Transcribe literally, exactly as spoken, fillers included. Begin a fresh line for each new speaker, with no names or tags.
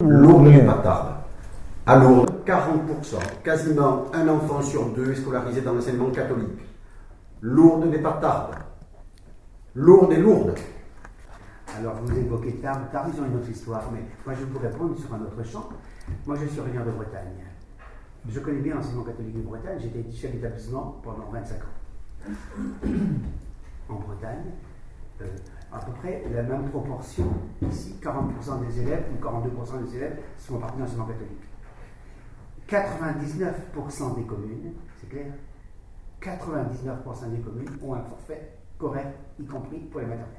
Lourdes n'est pas tarde. À Lourdes, quarante pour cent, quasiment un enfant sur deux est scolarisé dans l'enseignement catholique. Lourdes n'est pas tarde. Lourdes est lourde.
Alors vous évoquez Tarbes, Tarbes ils ont une autre histoire, mais moi je vais vous répondre sur un autre champ. Moi je suis originaire de Bretagne. Je connais bien l'enseignement catholique de Bretagne, j'étais chef d'établissement pendant vingt-cinq ans. En Bretagne, euh, à peu près la même proportion ici, quarante pour cent des élèves ou quarante-deux pour cent des élèves sont partis dans l'enseignement catholique. quatre-vingt-dix-neuf pour cent des communes, c'est clair, quatre-vingt-dix-neuf pour cent des communes ont un forfait correct, y compris pour les maternelles.